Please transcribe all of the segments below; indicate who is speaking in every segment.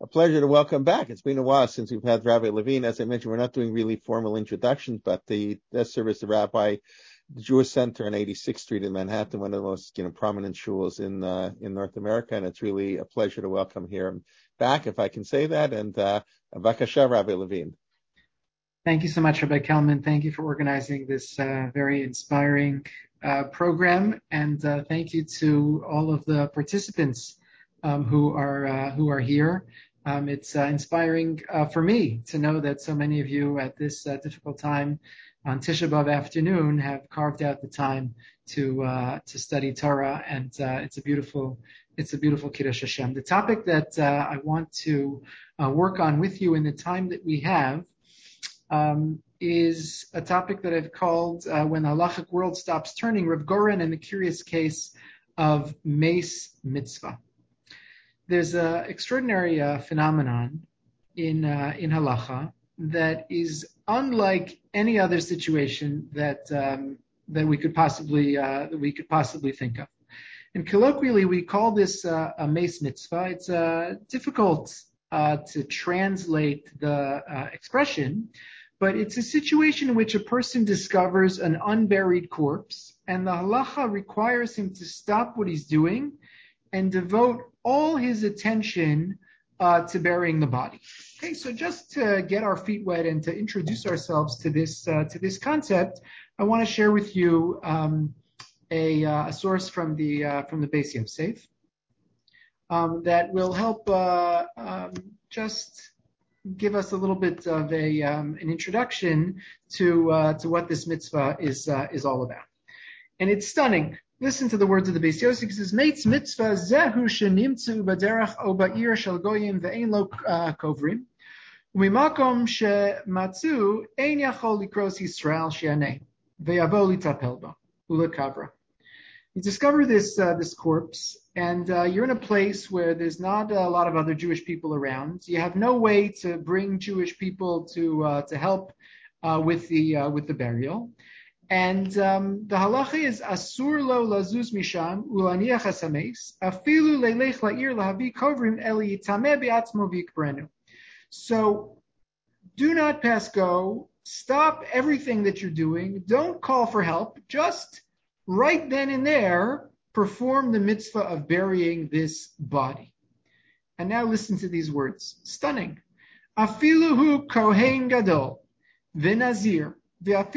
Speaker 1: A pleasure to welcome back. It's been a while since we've had Rabbi Levine. As I mentioned, we're not doing really formal introductions, but the death service, the rabbi, the Jewish Center on 86th Street in Manhattan, one of the most prominent shuls in North America, and it's really a pleasure to welcome him back, if I can say that. And Vakasha, Rabbi Levine.
Speaker 2: Thank you so much, Rabbi Kelman. Thank you for organizing this very inspiring program, and thank you to all of the participants who are here. It's inspiring for me to know that so many of you at this difficult time on Tisha B'Av afternoon have carved out the time to study Torah, and it's a beautiful Kiddush Hashem. The topic that I want to work on with you in the time that we have is a topic that I've called When the Halachic World Stops Turning, Rav Goren and the Curious Case of Mace Mitzvah. There's an extraordinary phenomenon in halacha that is unlike any other situation that we could possibly think of. And colloquially, we call this a mace mitzvah. It's difficult to translate the expression, but it's a situation in which a person discovers an unburied corpse, and the halacha requires him to stop what he's doing and devote all his attention to burying the body. Okay, so just to get our feet wet and to introduce ourselves to this concept, I want to share with you a source from the Beis Yosef that will help just give us a little bit of an introduction to what this mitzvah is all about. And it's stunning. Listen to the words of the Beis Yosef. It says, "Meitz mitzvah zehu shenimtzu b'derech o ba'ir shel goyim ve'ein lo kovrim, u'mimakom shematzu ein yachol likros Yisrael she'aneh ve'yavo litapel ba u'lekavra." You discover this corpse, and you're in a place where there's not a lot of other Jewish people around. You have no way to bring Jewish people to help with the burial. And the halacha is asur lo lazuz misham ulaniach hasames afilu leilech la'ir lahavi kovrim eli yitameh be'atzmo v'yikbrenu. So do not pass go. Stop everything that you're doing. Don't call for help. Just right then and there perform the mitzvah of burying this body. And now listen to these words. Stunning. Afilu hu kohen gadol v'nazir. He says,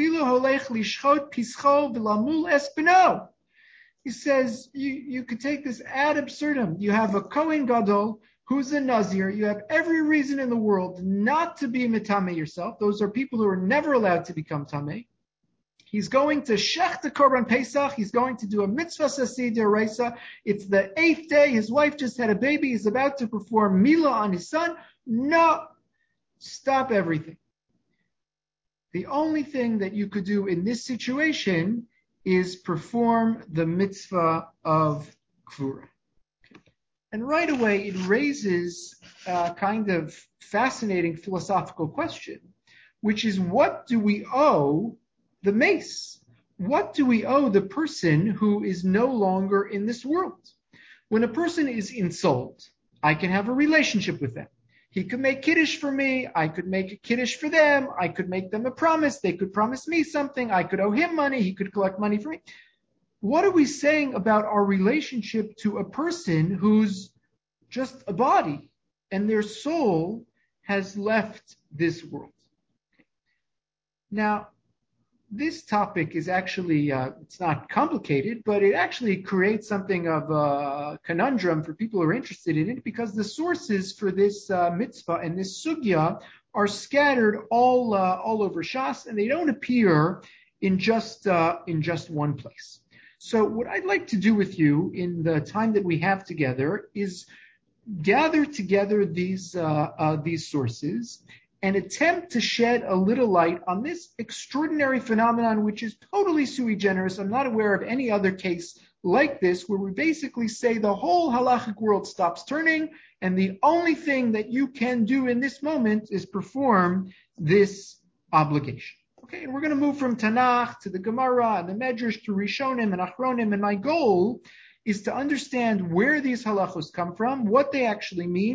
Speaker 2: you could take this ad absurdum. You have a Kohen Gadol who's a Nazir. You have every reason in the world not to be Mitame yourself. Those are people who are never allowed to become Tameh. He's going to Shech the Korban Pesach. He's going to do a mitzvah saseh d'oraisa. It's the 8th day. His wife just had a baby. He's about to perform Mila on his son. No, stop everything. The only thing that you could do in this situation is perform the mitzvah of Kvura. And right away, it raises a kind of fascinating philosophical question, which is, what do we owe the mace? What do we owe the person who is no longer in this world? When a person is ensouled, I can have a relationship with them. He could make kiddush for me. I could make a kiddush for them. I could make them a promise. They could promise me something. I could owe him money. He could collect money for me. What are we saying about our relationship to a person who's just a body and their soul has left this world? Now, this topic is actually, it's not complicated, but it actually creates something of a conundrum for people who are interested in it, because the sources for this mitzvah and this sugya are scattered all over Shas, and they don't appear in just one place. So what I'd like to do with you in the time that we have together is gather together these sources and attempt to shed a little light on this extraordinary phenomenon, which is totally sui generis. I'm not aware of any other case like this, where we basically say the whole halachic world stops turning, and the only thing that you can do in this moment is perform this obligation. Okay, and we're going to move from Tanakh to the Gemara and the Medrash to Rishonim and Achronim, and my goal is to understand where these halachos come from, what they actually mean,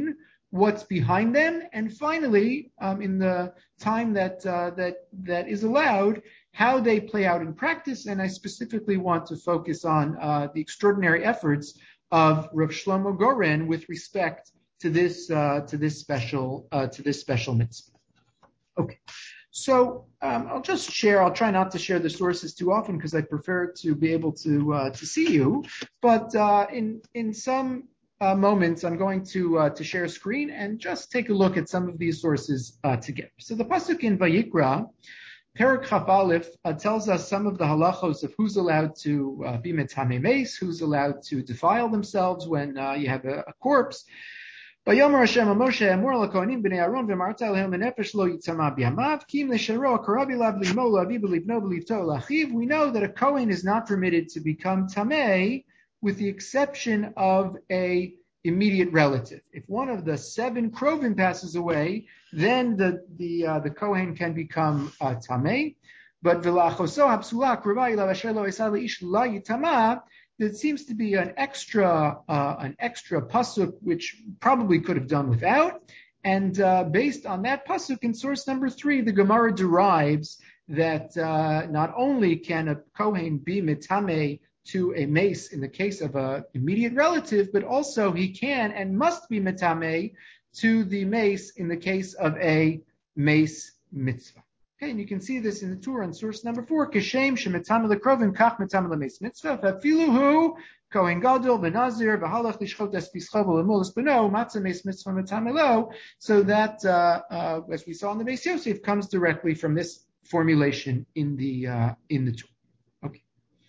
Speaker 2: what's behind them, and finally, in the time that is allowed, how they play out in practice. And I specifically want to focus on the extraordinary efforts of Rav Shlomo Goren with respect to this special mitzvah. Okay. So I'll just share. I'll try not to share the sources too often because I prefer to be able to see you. But in some moments, I'm going to share a screen and just take a look at some of these sources together. So the pasuk in Vayikra, Perek Chaf Aleph, tells us some of the halachos of who's allowed to be metamei meis, who's allowed to defile themselves when you have a corpse. Vayomer Hashem Moshe Amor LaKohanim Bnei Aaron V'Marta Lehem Nefesh Lo Yitzama B'Yamav Kim Leshero Karabi Lav Limo Laviv Livno B'Livto Lachiv. We know that a Kohen is not permitted to become tamei, with the exception of a immediate relative. If one of the 7 krovim passes away, then the Kohen can become tamei. But V'Lachoso Hapsula Kravai Lav Asher Lo Esad Leish La Yitama. There seems to be an extra pasuk which probably could have done without, and based on that pasuk in source number 3, the Gemara derives that not only can a kohen be mitame to a mace in the case of an immediate relative, but also he can and must be mitame to the mace in the case of a mace mitzvah. Okay, and you can see this in the Torah in source number 4. Kishem shemetam lekrovim kach metam lemeis mitzvah vafiluhu kohen gadol v'nazir v'halach lishchot es pischa v'lemulas b'no matzah meis mitzvah metam elo. So that, as we saw in the Beis Yosef, comes directly from this formulation in the Torah. Okay.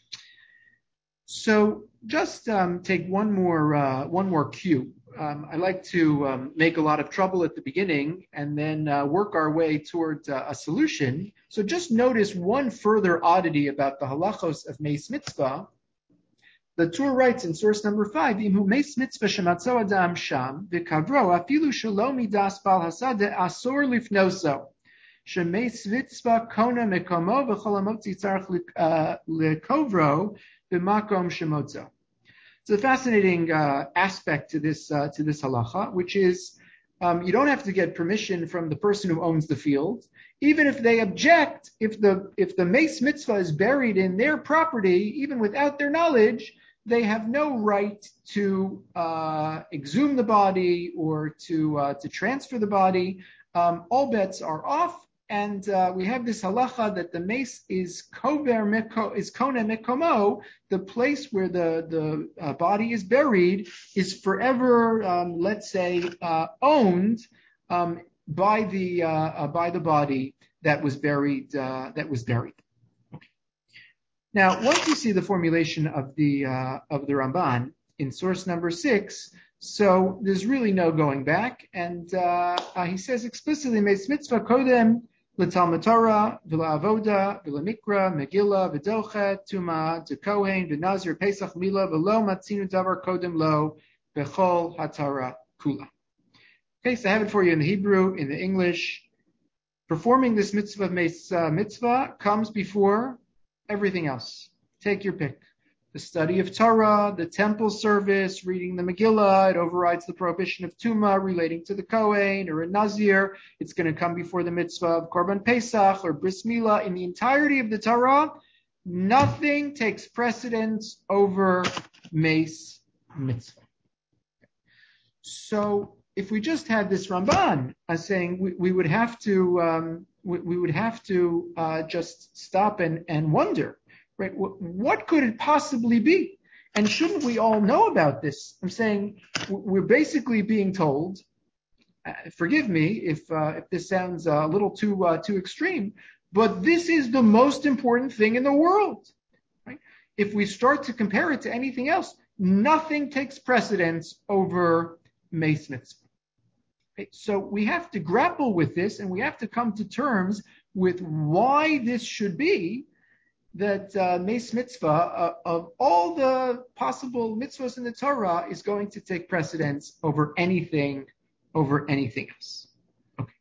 Speaker 2: So just take one more cue. I like to make a lot of trouble at the beginning and then work our way towards a solution. So just notice one further oddity about the halachos of meis mitzvah. The Torah writes in source number 5, Imhu meis mitzvah shematzo adam sham v'kavro afilu shelo midas bal hasada asor lifnoso shemeis mitzvah kona mekomo v'chol hamotzi tzarich lekovro b'makom shemotzo. It's a fascinating aspect to this halacha, which is you don't have to get permission from the person who owns the field. Even if they object, if the mace mitzvah is buried in their property, even without their knowledge, they have no right to exhume the body or to transfer the body. All bets are off. And we have this halacha that the mace is kone mekomo, the place where the body is buried is forever, let's say, owned by the body that was buried. Okay. Now, once you see the formulation of the Ramban in source number 6, so there's really no going back, and he says explicitly, meis mitzvah kodem l'talmud Torah, v'la'avoda, v'lamikra, megillah, v'docha, tuma, d'kohen, v'nazir, pesach, mila, v'lo matzinu davar kodem lo, b'chol hatara kula. Okay, so I have it for you in the Hebrew, in the English. Performing this mitzvah of mitzvah comes before everything else. Take your pick. The study of Torah, the temple service, reading the Megillah, it overrides the prohibition of Tumah relating to the Kohen or a Nazir. It's going to come before the mitzvah of Korban Pesach or Bris Milah. In the entirety of the Torah, nothing takes precedence over Meis Mitzvah. So if we just had this Ramban saying we would have to just stop and wonder. Right? What could it possibly be? And shouldn't we all know about this? I'm saying we're basically being told, forgive me if this sounds a little too extreme, but this is the most important thing in the world. Right? If we start to compare it to anything else, nothing takes precedence over Meis Mitzvah. Okay? So we have to grapple with this, and we have to come to terms with why this should be that Meis Mitzvah, of all the possible mitzvahs in the Torah, is going to take precedence over anything else. Okay.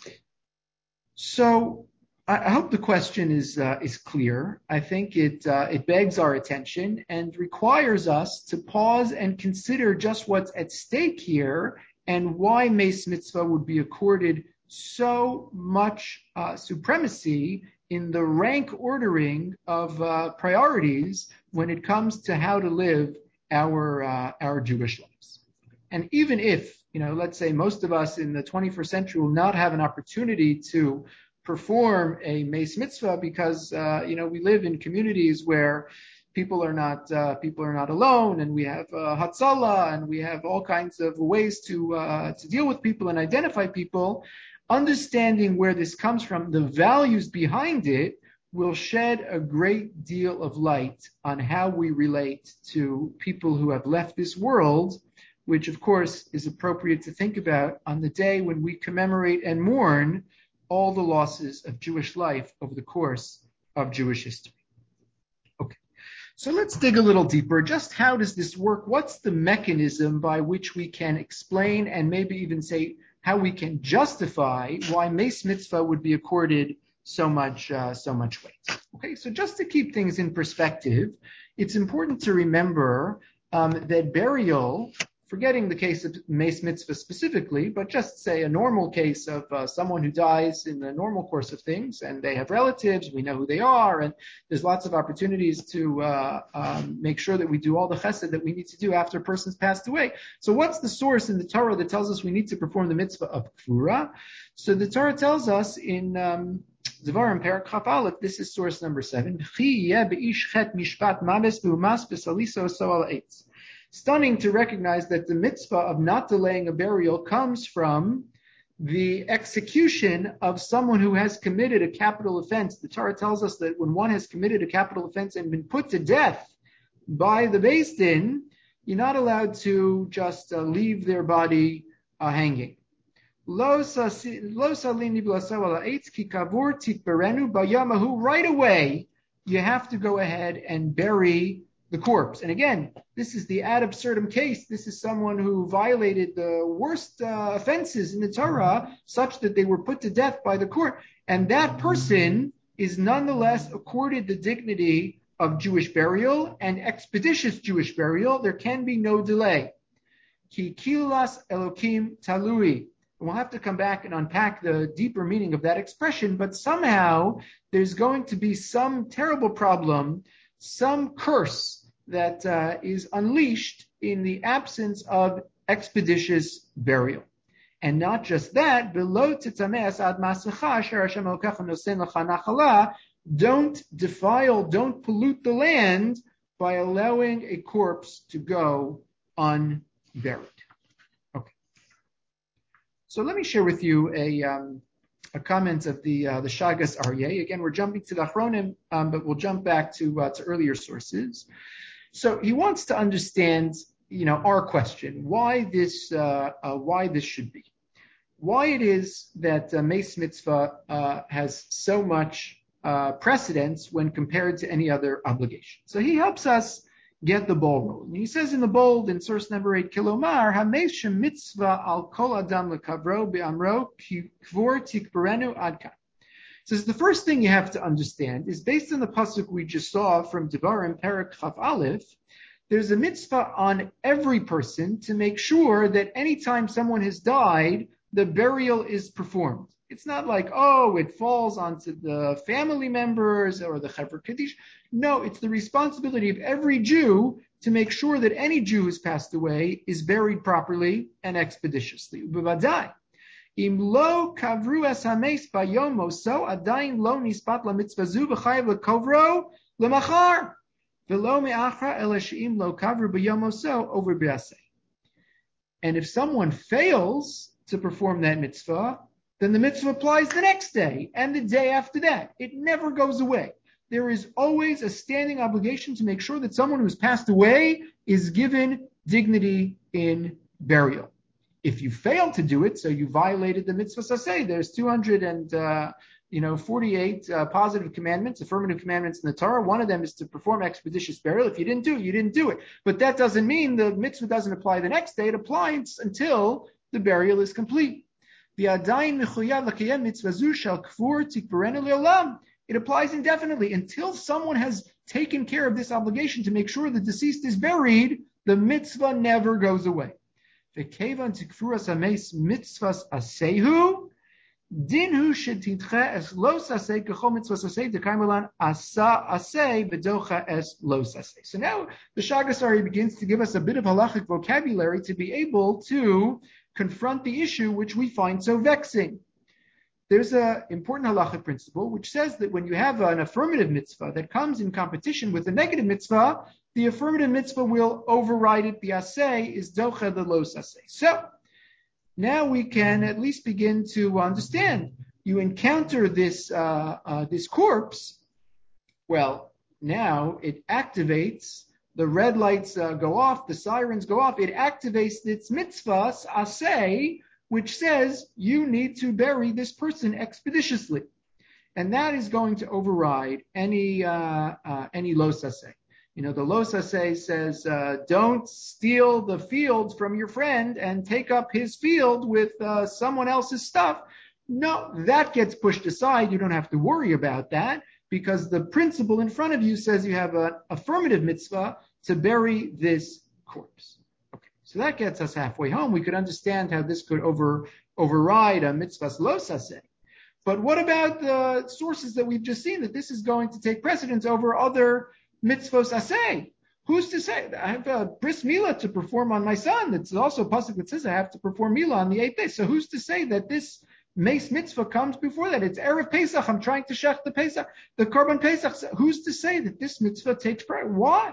Speaker 2: So I hope the question is clear. I think it begs our attention and requires us to pause and consider just what's at stake here and why Meis Mitzvah would be accorded so much supremacy in the rank ordering of priorities when it comes to how to live our Jewish lives. And even if, let's say most of us in the 21st century will not have an opportunity to perform a Meis Mitzvah because, we live in communities where people are not alone, and we have Hatzalah, and we have all kinds of ways to deal with people and identify people. Understanding where this comes from, the values behind it, will shed a great deal of light on how we relate to people who have left this world, which of course is appropriate to think about on the day when we commemorate and mourn all the losses of Jewish life over the course of Jewish history. Okay, so let's dig a little deeper. Just how does this work? What's the mechanism by which we can explain and maybe even say how we can justify why Meis Mitzvah would be accorded so much weight? Okay, so just to keep things in perspective, it's important to remember that burial, forgetting the case of Meis Mitzvah specifically, but just say a normal case of someone who dies in the normal course of things, and they have relatives, we know who they are, and there's lots of opportunities to make sure that we do all the chesed that we need to do after a person's passed away. So what's the source in the Torah that tells us we need to perform the mitzvah of Kfura? So the Torah tells us in Devarim Perek Chaf Aleph, this is source number 7. Stunning to recognize that the mitzvah of not delaying a burial comes from the execution of someone who has committed a capital offense. The Torah tells us that when one has committed a capital offense and been put to death by the Beis Din, you're not allowed to just leave their body hanging. Right away, you have to go ahead and bury the corpse. And again, this is the ad absurdum case. This is someone who violated the worst offenses in the Torah, such that they were put to death by the court. And that person is nonetheless accorded the dignity of Jewish burial and expeditious Jewish burial. There can be no delay. Ki kilas Elokim talui. We'll have to come back and unpack the deeper meaning of that expression, but somehow there's going to be some terrible problem, some curse that is unleashed in the absence of expeditious burial. And not just that, don't defile, don't pollute the land by allowing a corpse to go unburied. Okay. So let me share with you a comment of the Shagas Aryeh. Again, we're jumping to the Achronim, but we'll jump back to earlier sources. So he wants to understand, our question: why this should be, why it is that Meis Mitzvah has so much precedence when compared to any other obligation. So he helps us get the ball rolling. He says in the bold, in source number 8, Kilomar, HaMeis Mitzvah al kol adam lekavro be'amro kvor tikberenu adkan. So the first thing you have to understand is, based on the pasuk we just saw from Devarim Perek Chaf Aleph, there's a mitzvah on every person to make sure that anytime someone has died, the burial is performed. It's not like, it falls onto the family members or the Chevra Kaddish. No, it's the responsibility of every Jew to make sure that any Jew who's passed away is buried properly and expeditiously. B'vadai. Im lo kavru es hameis bayomo, so adayin lo nispat la mitzvazu v'chayev lekovro lemachar. V'lo me'achra ela she'im lo kavru bayomo so over b'aseh. And if someone fails to perform that mitzvah, then the mitzvah applies the next day and the day after that. It never goes away. There is always a standing obligation to make sure that someone who's passed away is given dignity in burial. If you fail to do it, so you violated the mitzvah saseh, there's 248 positive commandments, affirmative commandments in the Torah. One of them is to perform expeditious burial. If you didn't do it, you didn't do it. But that doesn't mean the mitzvah doesn't apply the next day. It applies until the burial is complete. It applies indefinitely until someone has taken care of this obligation to make sure the deceased is buried. The mitzvah never goes away. V'kevan tikfuras hameis mitzvahs asehu, dinhu shetidcha es los aseh kechol mitzvahs aseh dekaimelan asa aseh bedocha es los aseh. So now the Shagasari begins to give us a bit of halachic vocabulary to be able to confront the issue which we find so vexing. There's an important halachic principle which says that when you have an affirmative mitzvah that comes in competition with a negative mitzvah, the affirmative mitzvah will override it. The aseh is docha the los aseh. So now we can at least begin to understand. You encounter this corpse. Well, now it activates. The red lights go off. The sirens go off. It activates its mitzvahs aseh, which says you need to bury this person expeditiously, and that is going to override any los aseh. You know, the los aseh says don't steal the field from your friend and take up his field with someone else's stuff. No, that gets pushed aside. You don't have to worry about that because the principle in front of you says you have an affirmative mitzvah to bury this corpse. So that gets us halfway home. We could understand how this could override a mitzvah's los aseh. But what about the sources that we've just seen that this is going to take precedence over other mitzvahs aseh? Who's to say? I have a bris milah to perform on my son. It's also a pasuk that says I have to perform milah on the 8th day. So who's to say that this mace mitzvah comes before that? It's Erev Pesach. I'm trying to shech the Pesach, the Korban Pesach. So who's to say that this mitzvah takes priority? Why?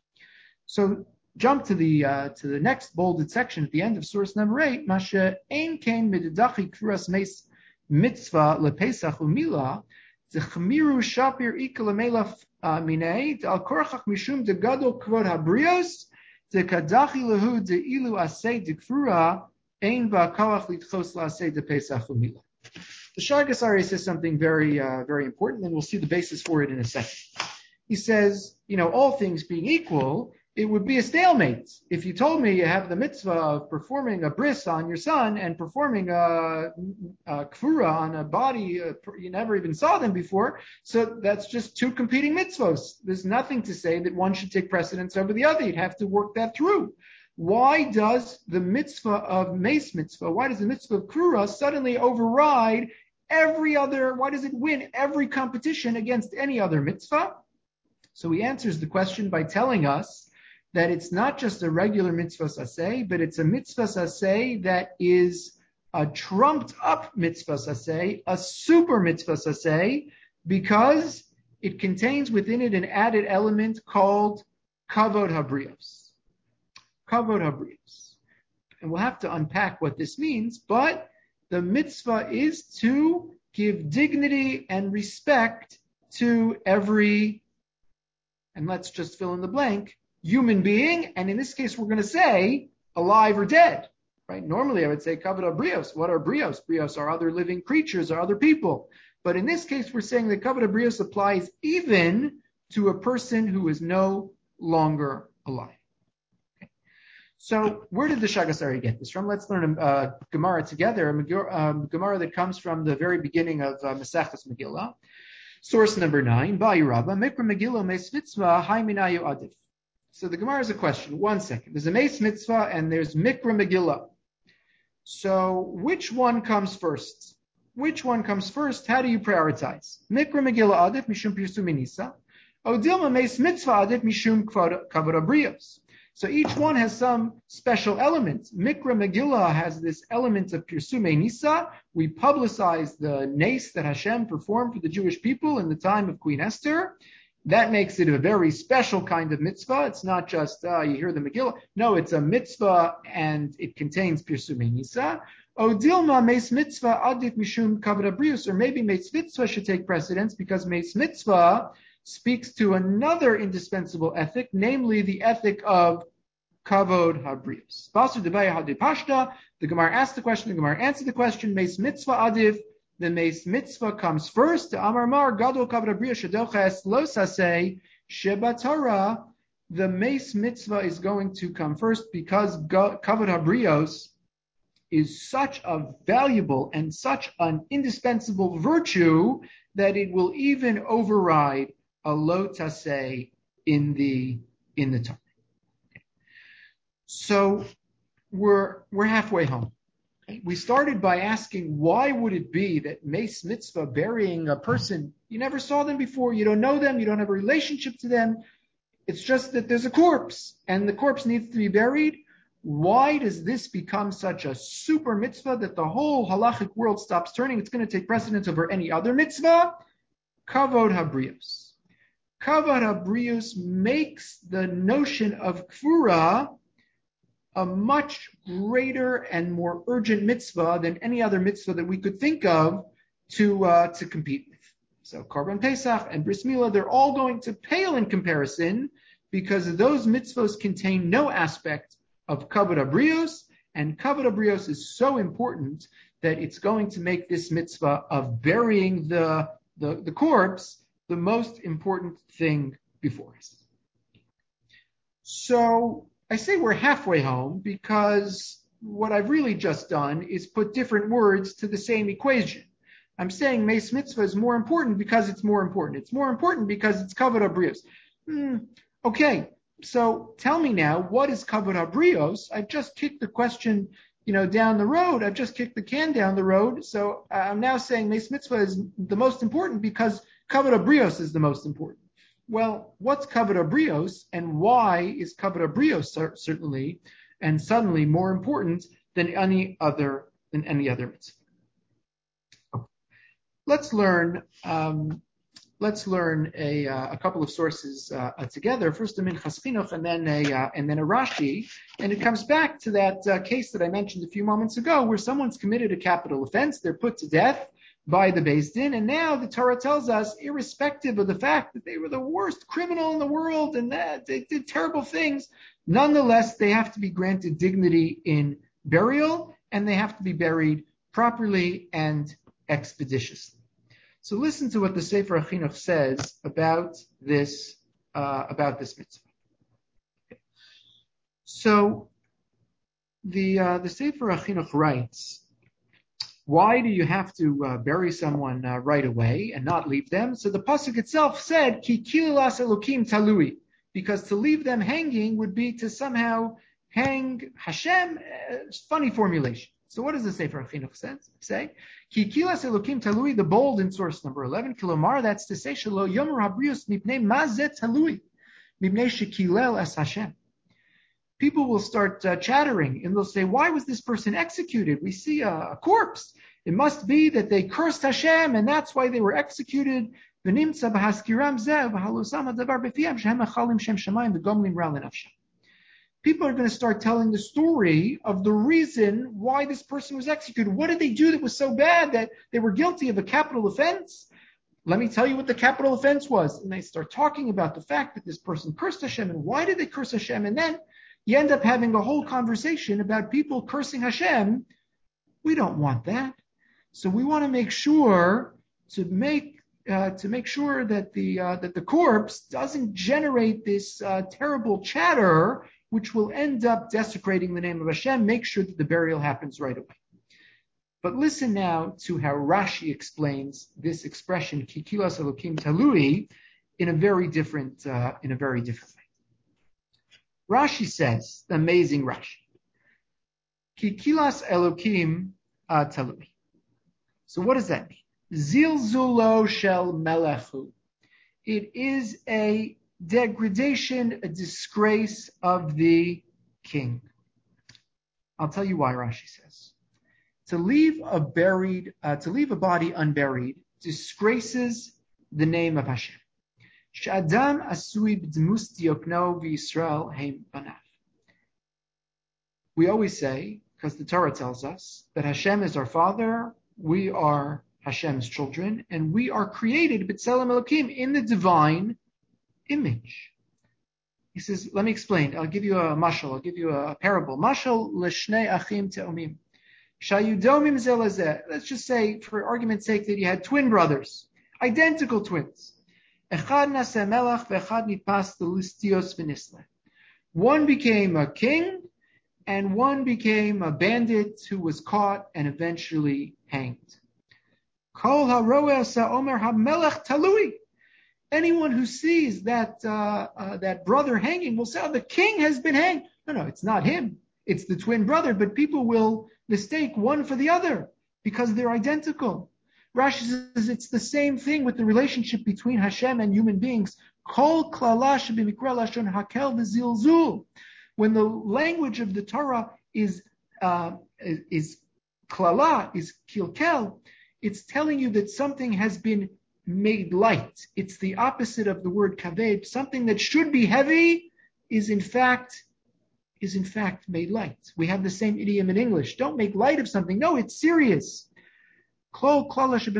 Speaker 2: So jump to the next bolded section at the end of source number 8. Masha ein kain midachi kfuras meis mitzvah lepesach u'milah zechmiru shapir ikal melaf minei al korachach mishum de gadol kvod habrios de kadachi lehu de ilu asay de kfura ein ba'kawach litchos la'asay de pesach u'milah. The Shagasari says something very very important, and we'll see the basis for it in a second. He says, all things being equal, it would be a stalemate. If you told me you have the mitzvah of performing a bris on your son and performing a kfura on a body, you never even saw them before, so that's just two competing mitzvahs. There's nothing to say that one should take precedence over the other. You'd have to work that through. Why does the mitzvah of mace mitzvah, why does the mitzvah of kfura suddenly override every other, why does it win every competition against any other mitzvah? So he answers the question by telling us that it's not just a regular mitzvah saseh, but it's a mitzvah saseh that is a trumped up mitzvah saseh, a super mitzvah saseh, because it contains within it an added element called kavod habrios. Kavod habrios. And we'll have to unpack what this means, but the mitzvah is to give dignity and respect to every, and let's just fill in the blank, human being, and in this case we're going to say alive or dead, right? Normally I would say kavod habrios. What are brios? Brios are other living creatures, or other people. But in this case we're saying that kavod habrios applies even to a person who is no longer alive. Okay. So where did the Shagasari get this from? Let's learn a Gemara together, a Gemara that comes from the very beginning of Maseches Megillah. Source number 9, Ba'i Rabba, Mikra Megillah Meis Mitzvah, Hai Minayu Adif. So the Gemara is a question. 1 second. There's a Meis Mitzvah and there's Mikra Megillah. So which one comes first? Which one comes first? How do you prioritize? Mikra Megillah Adif Mishum Pirsu Minisa. Odilma Meis Mitzvah Adif Mishum Kavod Habrios. So each one has some special element. Mikra Megillah has this element of Pirsume Nisa. We publicize the nace that Hashem performed for the Jewish people in the time of Queen Esther. That makes it a very special kind of mitzvah. It's not just, you hear the Megillah. No, it's a mitzvah and it contains Pirsume Nisa. O Dilma Meis Mitzvah Adit Mishum Kavod Habrios, or maybe Meis Mitzvah should take precedence because Meis Mitzvah speaks to another indispensable ethic, namely the ethic of Kavod Habrios. The Gemara asked the question, the Gemara answered the question, Meis Mitzvah Adif, the Meis Mitzvah comes first. Amar Mar Gadol Kavod Habrios Shadoches Lo Saseh Sheba Torah. The Meis Mitzvah is going to come first because Kavod Habrios is such a valuable and such an indispensable virtue that it will even override a lo taseh in the Torah. So we're halfway home. Okay? We started by asking, why would it be that Mace Mitzvah, burying a person, you never saw them before, you don't know them, you don't have a relationship to them, it's just that there's a corpse, and the corpse needs to be buried. Why does this become such a super mitzvah that the whole halachic world stops turning? It's going to take precedence over any other mitzvah. Kavod habrios. Kavod habrios makes the notion of kfura a much greater and more urgent mitzvah than any other mitzvah that we could think of to compete with. So Korban Pesach and Bris Milah, they're all going to pale in comparison because those mitzvahs contain no aspect of Kavod habrios, and Kavod habrios is so important that it's going to make this mitzvah of burying the corpse the most important thing before us. So I say we're halfway home because what I've really just done is put different words to the same equation. I'm saying Meis Mitzvah is more important because it's more important. It's more important because it's Kavod habrios. Okay, so tell me now, what is Kavod habrios? I've just kicked the question, down the road. I've just kicked the can down the road. So I'm now saying Meis Mitzvah is the most important because Kavod habrios is the most important. Well, what's Kavod habrios, and why is Kavod habrios certainly and suddenly more important than any other mitzvah? Let's learn a couple of sources together. First, a Minchas Chinuch, and then a Rashi, and it comes back to that case that I mentioned a few moments ago, where someone's committed a capital offense, they're put to death by the Beis Din, and now the Torah tells us, irrespective of the fact that they were the worst criminal in the world and that they did terrible things, nonetheless they have to be granted dignity in burial, and they have to be buried properly and expeditiously. So listen to what the Sefer HaChinuch says about this mitzvah. Okay. So the Sefer HaChinuch writes, why do you have to bury someone right away and not leave them? So the pasuk itself said, Ki kilas Elokim talui, because to leave them hanging would be to somehow hang Hashem. Funny formulation. So what does the Sefer HaChinuch say? Ki kilas Elokim talui, the bold in source number 11, kilomar, that's to say, shelo yomer habrius mipnei mazet talui, mipnei shekilel es Hashem. People will start chattering, and they'll say, why was this person executed? We see a corpse. It must be that they cursed Hashem, and that's why they were executed. People are going to start telling the story of the reason why this person was executed. What did they do that was so bad that they were guilty of a capital offense? Let me tell you what the capital offense was. And they start talking about the fact that this person cursed Hashem, and why did they curse Hashem? And then you end up having a whole conversation about people cursing Hashem. We don't want that. So we want to make sure to make sure that the corpse doesn't generate this terrible chatter, which will end up desecrating the name of Hashem. Make sure that the burial happens right away. But listen now to how Rashi explains this expression, Ki kilas Elokim talui, in a very different way. Rashi says, the amazing Rashi, Ki kilas Elokim talui. So what does that mean? Zilzulo shel melechu. It is a degradation, a disgrace of the king. I'll tell you why Rashi says. To leave a body unburied disgraces the name of Hashem. Sh'adam asui b'dmus diokno v'Yisrael heim banav. We always say, because the Torah tells us, that Hashem is our Father, we are Hashem's children, and we are created b'tzelem Elokim, in the divine image. He says, let me explain. I'll give you a mashal. I'll give you a parable. Mashal l'shnei achim te'omim. Shayudomim zelazeh. Let's just say, for argument's sake, that you had twin brothers, identical twins. Echad naseh melach ve'echad nipas listios v'nisle. One became a king, and one became a bandit who was caught and eventually hanged. Kol haroeh sa'omer hamelech talui. Anyone who sees that brother hanging will say, oh, the king has been hanged. No, it's not him. it's the twin brother, but people will mistake one for the other because they're identical. Rashi says it's the same thing with the relationship between Hashem and human beings. Kol klala shebimikra lashon hakel v'zilzul. When the language of the Torah is klala, is kilkel, it's telling you that something has been made light. It's the opposite of the word kaved. Something that should be heavy is in fact made light. We have the same idiom in English. Don't make light of something. No, it's serious. Rashi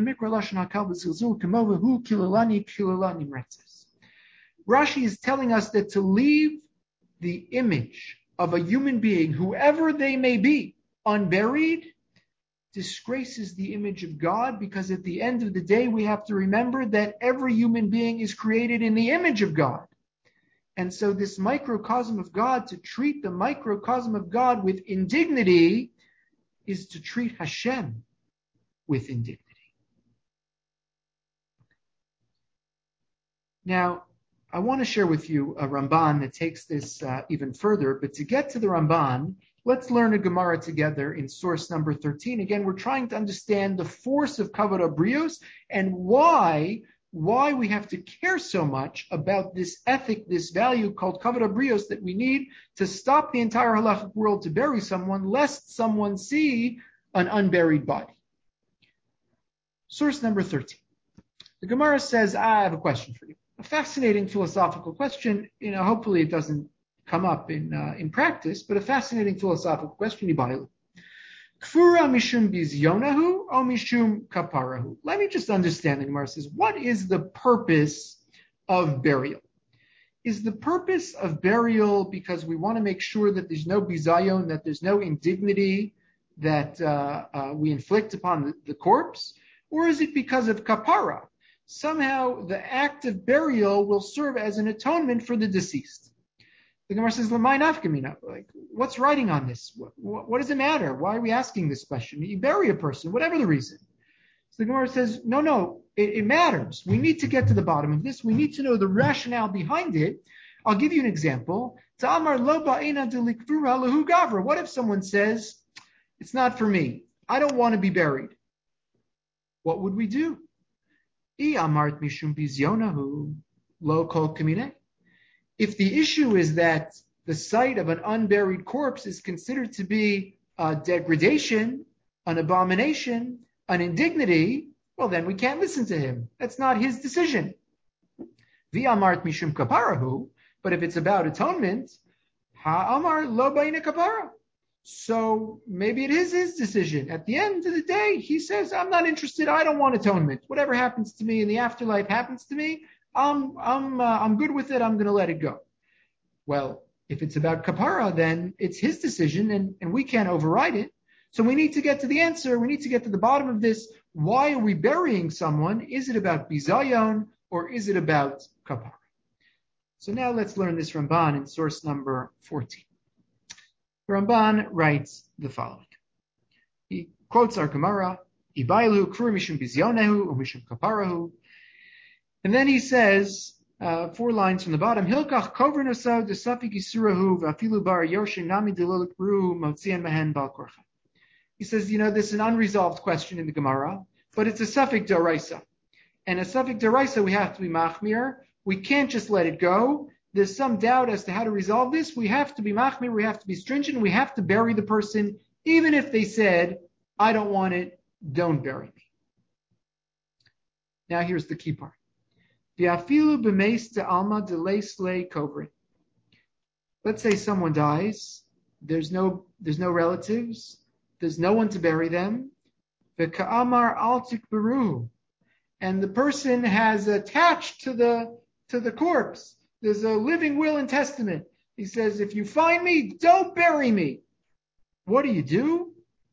Speaker 2: is telling us that to leave the image of a human being, whoever they may be, unburied, disgraces the image of God, because at the end of the day, we have to remember that every human being is created in the image of God. And so this microcosm of God, to treat the microcosm of God with indignity, is to treat Hashem with indignity. Now, I want to share with you a Ramban that takes this even further, but to get to the Ramban, let's learn a Gemara together in source number 13. Again, we're trying to understand the force of Kavod HaBrios and why we have to care so much about this ethic, this value called Kavod HaBrios that we need to stop the entire halachic world to bury someone, lest someone see an unburied body. Source number 13. The Gemara says, I have a question for you. A fascinating philosophical question. Hopefully it doesn't come up in practice, but a fascinating philosophical question. Kfura mishum bizyonahu o mishum kaparahu. Let me just understand. The Gemara says, what is the purpose of burial? Is the purpose of burial because we want to make sure that there's no bizayon, that there's no indignity that we inflict upon the corpse? Or is it because of kapara? Somehow the act of burial will serve as an atonement for the deceased. The Gemara says, "L'may nafkamina." Like, what's writing on this? What does it matter? Why are we asking this question? You bury a person, whatever the reason. So the Gemara says, no, it matters. We need to get to the bottom of this. We need to know the rationale behind it. I'll give you an example. What if someone says, it's not for me. I don't want to be buried. What would we do? If the issue is that the sight of an unburied corpse is considered to be a degradation, an abomination, an indignity, well, then we can't listen to him. That's not his decision. V'amart mishum kaparahu, but if it's about atonement, ha'amar lo ba'ina kapara. So maybe it is his decision. At the end of the day, he says, I'm not interested. I don't want atonement. Whatever happens to me in the afterlife happens to me. I'm good with it. I'm going to let it go. Well, if it's about kapara, then it's his decision and we can't override it. So we need to get to the answer. We need to get to the bottom of this. Why are we burying someone? Is it about bizayon or is it about kapara? So now let's learn this Ramban in source number 14. The Ramban writes the following. He quotes our Gemara, Ibailu kfur mishum bizyonehu or mishum kaparahu. And then he says, 4 lines from the bottom, Hilkach kover nosau desafik yisurahu v'afilu bar yoshin nami delolik bru motzian mahen bal korcha. He says, this is an unresolved question in the Gemara, but it's a suffix deraisa. And a suffix deraisa, we have to be machmir. We can't just let it go. There's some doubt as to how to resolve this. We have to be machmir, we have to be stringent, we have to bury the person, even if they said, I don't want it, don't bury me. Now here's the key part. V'afilu b'meis de'alma delei slei kovrin. Let's say someone dies, there's no relatives, there's no one to bury them. V'ka'amar al tikberuhu. And the person has attached to the corpse. There's a living will and testament. He says, if you find me, don't bury me. What do?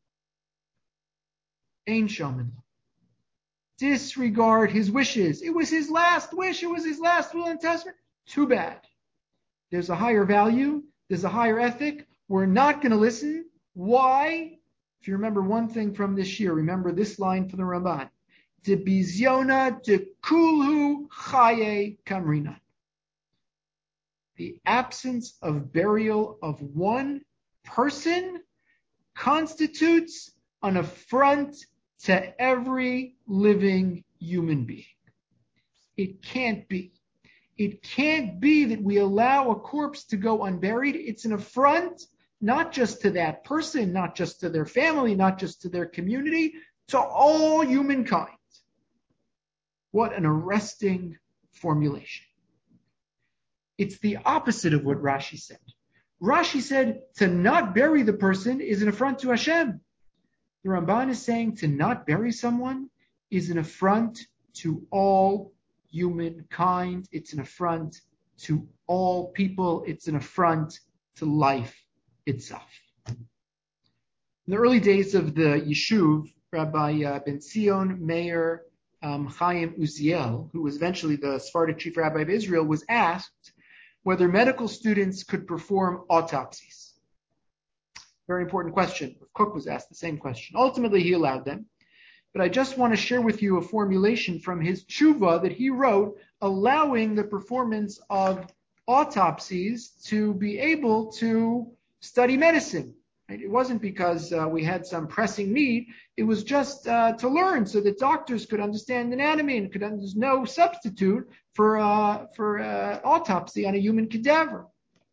Speaker 2: Ein shaman. Disregard his wishes. It was his last wish. It was his last will and testament. Too bad. There's a higher value. There's a higher ethic. We're not going to listen. Why? If you remember one thing from this year, remember this line from the Ramban. De bizyona de kulhu chaye kamrina. The absence of burial of one person constitutes an affront to every living human being. It can't be. It can't be that we allow a corpse to go unburied. It's an affront not just to that person, not just to their family, not just to their community, to all humankind. What an arresting formulation. It's the opposite of what Rashi said. Rashi said to not bury the person is an affront to Hashem. The Ramban is saying to not bury someone is an affront to all humankind. It's an affront to all people. It's an affront to life itself. In the early days of the Yishuv, Rabbi Ben Zion Meir Chaim Uziel, who was eventually the Sephardic chief rabbi of Israel, was asked whether medical students could perform autopsies. Very important question. Cook was asked the same question. Ultimately, he allowed them. But I just want to share with you a formulation from his tshuva that he wrote allowing the performance of autopsies to be able to study medicine. It wasn't because we had some pressing need. It was just to learn so that doctors could understand anatomy and there's no substitute for autopsy on a human cadaver.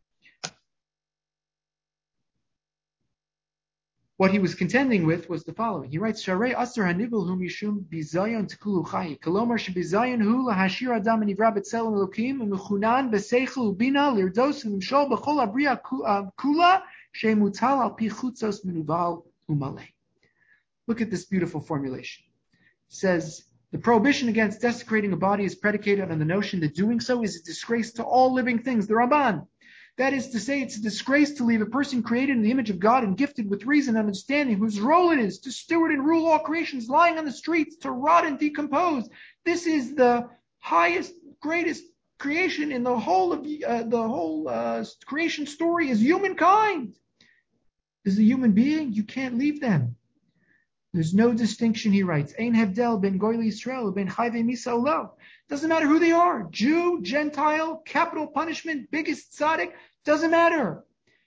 Speaker 2: What he was contending with was the following. He writes, Sharei Asar Hanibel Hu Mishum Bizayon Tkulu Chai. Kolomar Shebizayon Hu Lahashir Adam Nivra B'Tselem Elokim U'Mechunan B'Seichel U'Bina Lirdos U'Mshol B'Chol Abriya Kula Shemutal Al Pi Chutzos Menuval U'Malei. Look at this beautiful formulation. It says, the prohibition against desecrating a body is predicated on the notion that doing so is a disgrace to all living things, the Ramban. That is to say, it's a disgrace to leave a person created in the image of God and gifted with reason and understanding, whose role it is to steward and rule all creations, lying on the streets, to rot and decompose. This is the highest, greatest creation in the whole of creation story is humankind. As a human being, you can't leave them. There's no distinction, he writes. Ein hevdel ben goy Yisrael ben chayvei misa olo. Doesn't matter who they are. Jew, Gentile, capital punishment, biggest tzaddik, doesn't matter.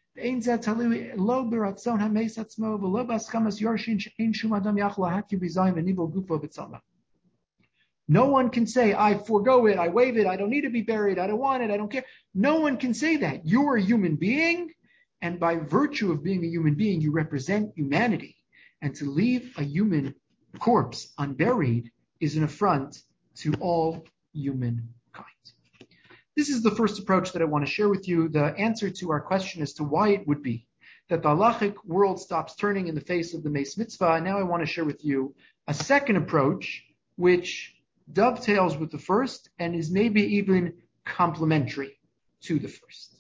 Speaker 2: No one can say, I forego it, I waive it, I don't need to be buried, I don't want it, I don't care. No one can say that. You're a human being, and by virtue of being a human being, you represent humanity. And to leave a human corpse unburied is an affront to all humankind. This is the first approach that I want to share with you. The answer to our question as to why it would be that the halachic world stops turning in the face of the Meis Mitzvah. Now I want to share with you a second approach which dovetails with the first and is maybe even complementary to the first.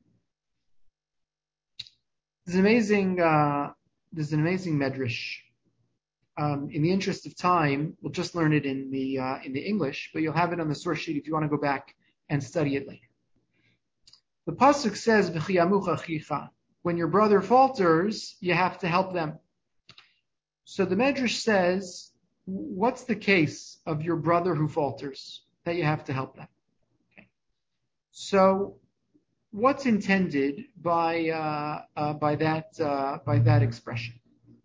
Speaker 2: There's an amazing medrash. In the interest of time, we'll just learn it in the English, but you'll have it on the source sheet if you want to go back and study it later. The pasuk says, "V'chiyamucha chicha." When your brother falters, you have to help them. So the medrash says, what's the case of your brother who falters that you have to help them? Okay. So what's intended by that expression?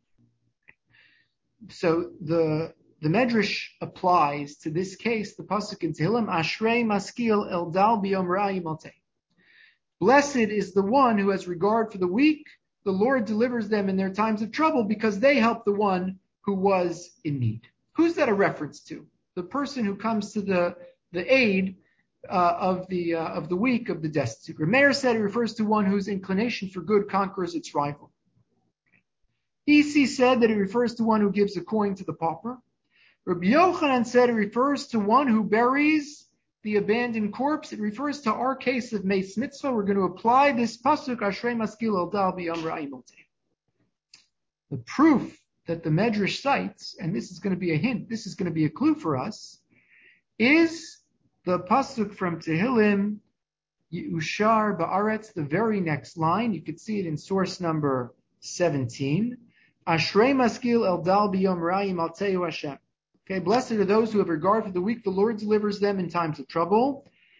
Speaker 2: So the medrash applies to this case, the pasuk in Tehillim, Ashrei maskil eldal biyom ra'im altei. Blessed is the one who has regard for the weak. The Lord delivers them in their times of trouble because they help the one who was in need. Who's that a reference to? The person who comes to the aid of the weak, of the destitute. Meir said it refers to one whose inclination for good conquers its rival. Isi said that it refers to one who gives a coin to the pauper. Rabbi Yochanan said it refers to one who buries the abandoned corpse. It refers to our case of Meis Mitzvah. We're going to apply this pasuk, Ashrei maskil eldal biyom ra'im altei. The proof that the Medrash cites, and this is going to be a hint, this is going to be a clue for us, is the pasuk from Tehillim, Yushar Ba'aretz, the very next line. You can see it in source number 17. Ashrei maskil eldal biyom ra'im altei Hashem. Okay, blessed are those who have regard for the weak. The Lord delivers them in times of trouble.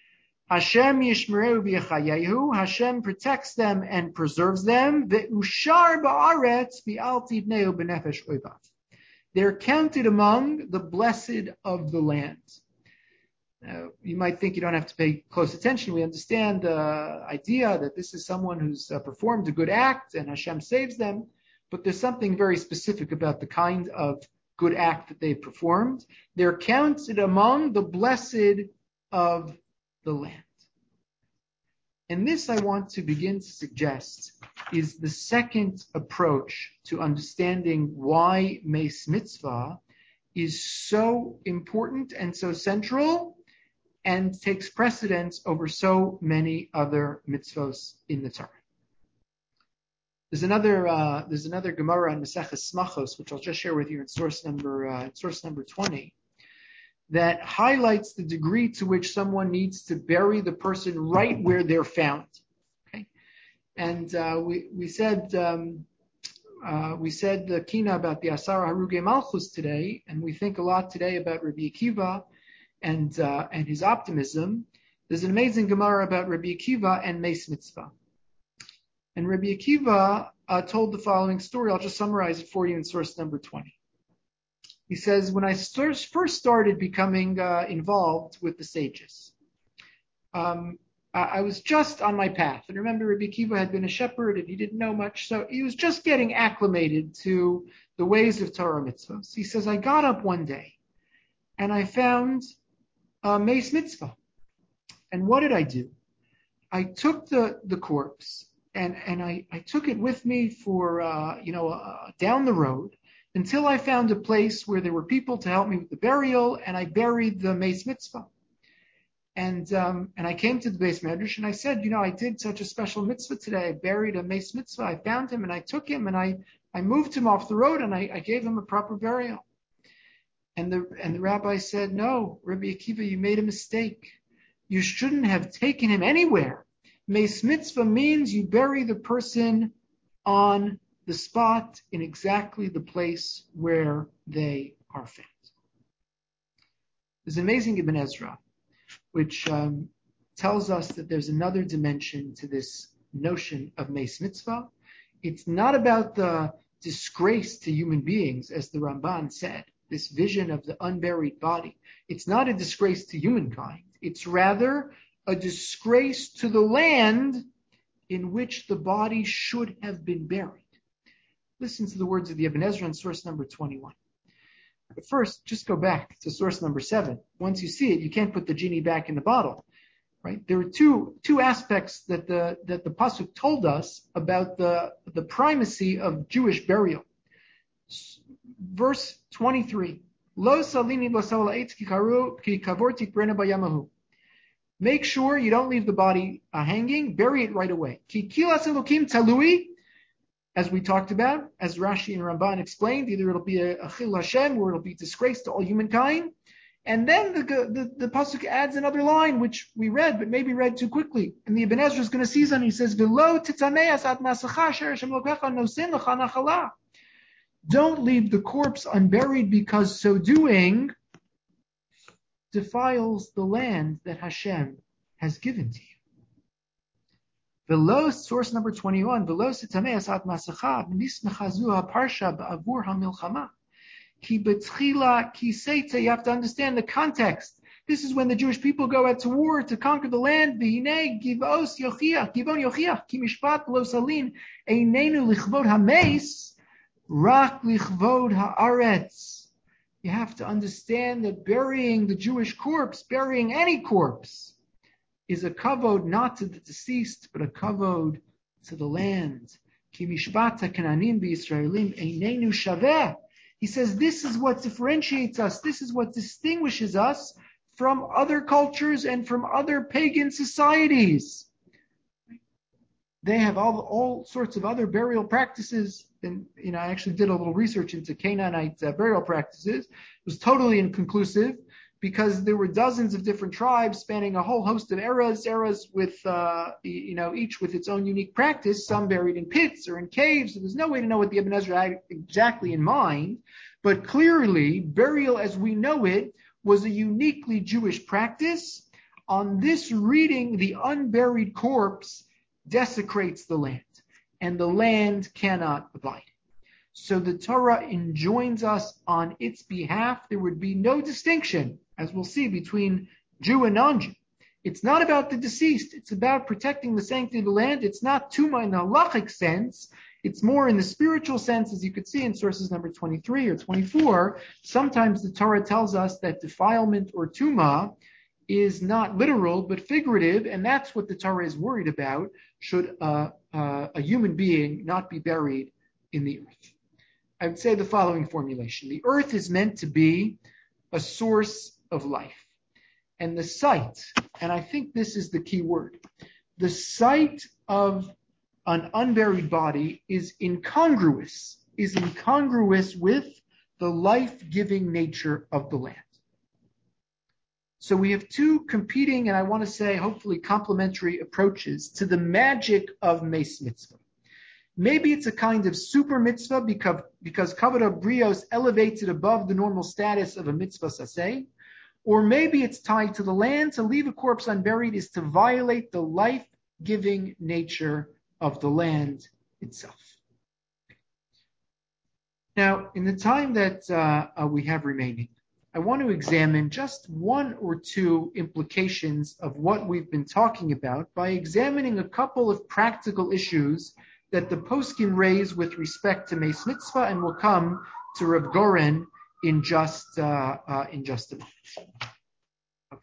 Speaker 2: Hashem yishmereu b'yachayehu. Hashem protects them and preserves them. Ve'ushar ba'aretz bi'al tibneu b'nefesh oivav. They're counted among the blessed of the land. Now, you might think you don't have to pay close attention. We understand the idea that this is someone who's performed a good act and Hashem saves them, but there's something very specific about the kind of good act that they've performed. They're counted among the blessed of the land. And this, I want to begin to suggest, is the second approach to understanding why Meis Mitzvah is so important and so central and takes precedence over so many other mitzvos in the Torah. There's another Gemara in Maseches Smachos, which I'll just share with you in source number 20, that highlights the degree to which someone needs to bury the person right where they're found. Okay, and we said the kina about the Asara Haruge Malchus today, and we think a lot today about Rabbi Akiva and his optimism. There's an amazing Gemara about Rabbi Akiva and Meis Mitzvah. And Rabbi Akiva told the following story. I'll just summarize it for you in source number 20. He says, when I first started becoming involved with the sages, I was just on my path. And remember, Rabbi Akiva had been a shepherd and he didn't know much, so he was just getting acclimated to the ways of Torah mitzvahs. He says, I got up one day and I found Meis Mitzvah. And what did I do? I took the corpse and I took it with me for, down the road until I found a place where there were people to help me with the burial, and I buried the Meis Mitzvah. And I came to the Beis Medrash and I said, I did such a special mitzvah today. I buried a Meis Mitzvah. I found him and I took him and I moved him off the road and I gave him a proper burial. And the rabbi said, no, Rabbi Akiva, you made a mistake. You shouldn't have taken him anywhere. Meis Mitzvah means you bury the person on the spot in exactly the place where they are found. There's an amazing Ibn Ezra, which tells us that there's another dimension to this notion of Meis Mitzvah. It's not about the disgrace to human beings, as the Ramban said, this vision of the unburied body. It's not a disgrace to humankind. It's rather a disgrace to the land in which the body should have been buried. Listen to the words of the Ibn Ezra in source number 21. But first, just go back to source number 7. Once you see it, you can't put the genie back in the bottle, right? There are two aspects that the pasuk told us about the primacy of Jewish burial. Verse 23. Lo salini lo sawala'etz ki kavorti brena bayamahu. Make sure you don't leave the body hanging. Bury it right away. Ki kilas elokim talui. As we talked about, as Rashi and Ramban explained, either it'll be a chil Hashem or it'll be disgrace to all humankind. And then the pasuk adds another line, which we read, but maybe read too quickly. And the Ibn Ezra is going to see something. He says, "V'lo titameas at masacha asher Hashem lokecha nosin lecha nachala." Don't leave the corpse unburied, because so doing defiles the land that Hashem has given to you. V'lo, source number 21, v'lo sitameas at masacha nismechazu haparsha ba'avur hamilchama. Ki betchila ki seita. You have to understand the context. This is when the Jewish people go out to war to conquer the land. V'hinei givon yochiach ki mishpat lo salin einenu lichvod hameis rak lichvod haaretz. You have to understand that burying the Jewish corpse, burying any corpse, is a kavod not to the deceased, but a kavod to the land. Ki mishpat ha'kananim b'Yisraelim einenu shaveh. He says this is what differentiates us. This is what distinguishes us from other cultures and from other pagan societies. They have all sorts of other burial practices. And, I actually did a little research into Canaanite burial practices. It was totally inconclusive because there were dozens of different tribes spanning a whole host of eras with, each with its own unique practice, some buried in pits or in caves. So there's no way to know what the Ibn Ezra had exactly in mind. But clearly, burial as we know it was a uniquely Jewish practice. On this reading, the unburied corpse desecrates the land, and the land cannot abide. So the Torah enjoins us on its behalf. There would be no distinction, as we'll see, between Jew and non-Jew. It's not about the deceased. It's about protecting the sanctity of the land. It's not tuma in the halachic sense. It's more in the spiritual sense, as you could see in sources number 23 or 24. Sometimes the Torah tells us that defilement or tuma is not literal but figurative, and that's what the Torah is worried about. Should a human being not be buried in the earth? I would say the following formulation. The earth is meant to be a source of life. And the site, and I think this is the key word, the site of an unburied body is incongruous with the life-giving nature of the land. So we have two competing, and I want to say hopefully complementary approaches to the magic of Meis Mitzvah. Maybe it's a kind of super mitzvah because Kavod Brios elevates it above the normal status of a mitzvah saseh. Or maybe it's tied to the land. To leave a corpse unburied is to violate the life-giving nature of the land itself. Now, in the time that we have remaining, I want to examine just one or two implications of what we've been talking about by examining a couple of practical issues that the poskim raise with respect to Meis Mitzvah, and we'll come to Reb Goren in just a moment. Okay.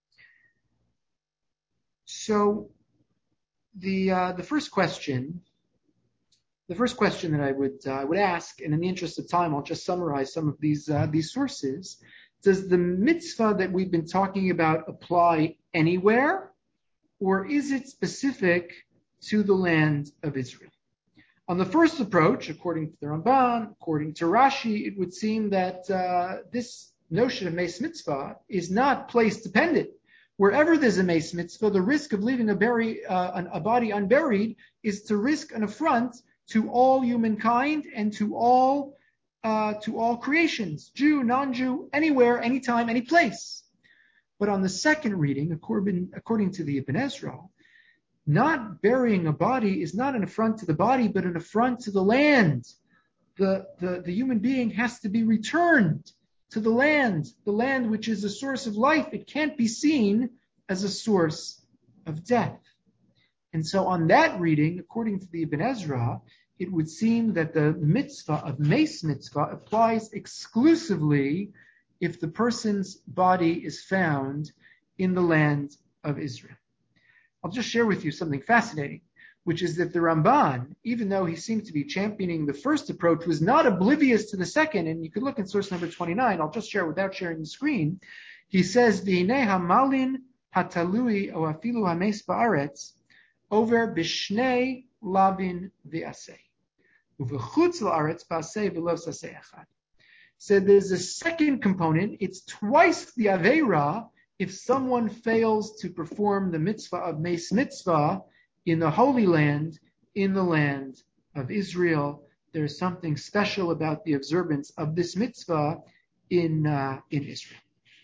Speaker 2: So the first question that I would ask, and in the interest of time, I'll just summarize some of these sources. Does the mitzvah that we've been talking about apply anywhere, or is it specific to the land of Israel? On the first approach, according to the Ramban, according to Rashi, it would seem that this notion of Meis Mitzvah is not place dependent. Wherever there's a Meis Mitzvah, the risk of leaving a body unburied is to risk an affront to all humankind and to all creations, Jew, non-Jew, anywhere, anytime, any place. But on the second reading, according to the Ibn Ezra, not burying a body is not an affront to the body, but an affront to the land. The human being has to be returned to the land which is a source of life. It can't be seen as a source of death. And so on that reading, according to the Ibn Ezra, it would seem that the mitzvah of Meis Mitzvah applies exclusively if the person's body is found in the land of Israel. I'll just share with you something fascinating, which is that the Ramban, even though he seemed to be championing the first approach, was not oblivious to the second. And you could look in source number 29. I'll just share without sharing the screen. He says, "V'hinei hamalin hatalui o afilu hameis ba'aretz over b'shnei lavin v'aseh uv'chutz la'aretz b'aseh v'lo saseh echad." So there's a second component. It's twice the aveira if someone fails to perform the mitzvah of Meis Mitzvah in the Holy Land, in the land of Israel. There's something special about the observance of this mitzvah in Israel.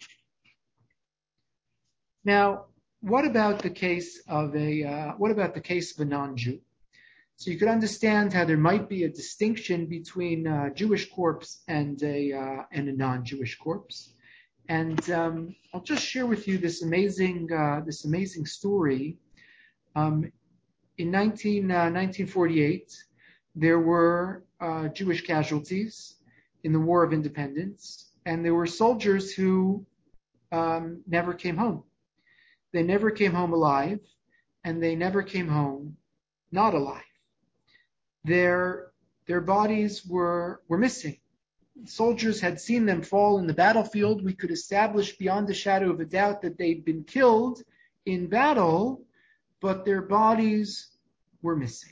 Speaker 2: Now, what about the case of a non-Jew? So you could understand how there might be a distinction between a Jewish corpse and a non-Jewish corpse. And I'll just share with you this amazing story. In 1948, there were Jewish casualties in the War of Independence, and there were soldiers who never came home. They never came home alive, and they never came home not alive. Their bodies were missing. Soldiers had seen them fall in the battlefield. We could establish beyond a shadow of a doubt that they'd been killed in battle, but their bodies were missing.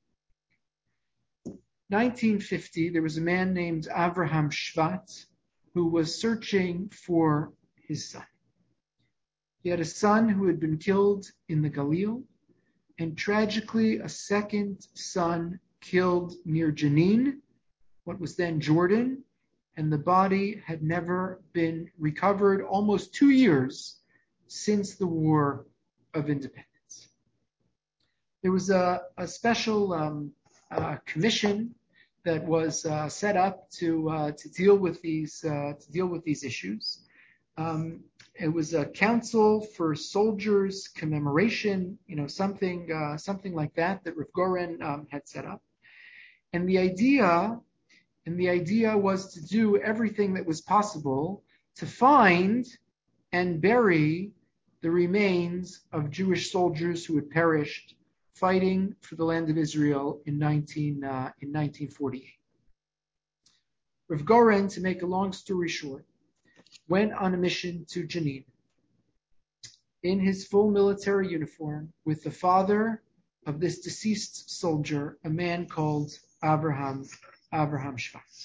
Speaker 2: 1950, there was a man named Avraham Shvat who was searching for his son. He had a son who had been killed in the Galil, and tragically a second son killed near Jenin, what was then Jordan, and the body had never been recovered. Almost 2 years since the War of Independence. There was a special commission that was set up to deal with these issues. It was a Council for Soldiers Commemoration, something like that Rav Goren had set up, and the idea was to do everything that was possible to find and bury the remains of Jewish soldiers who had perished fighting for the land of Israel in 1948. Rav Goren, to make a long story short, went on a mission to Jenin in his full military uniform with the father of this deceased soldier, a man called Avraham Schwartz.